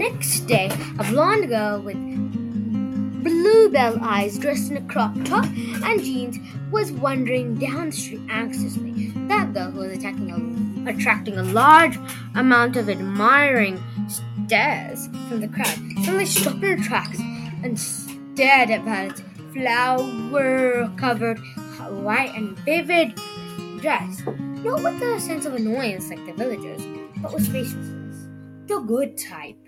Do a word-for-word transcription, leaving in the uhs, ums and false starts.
next day, a blonde girl with bluebell eyes, dressed in a crop top and jeans, was wandering down the street anxiously. That girl, who was attacking a, attracting a large amount of admiring stares from the crowd, suddenly stopped in her tracks and stared at Violet's flower-covered, white and vivid dress, not with a sense of annoyance like the villagers, but with spaciousness. The good type.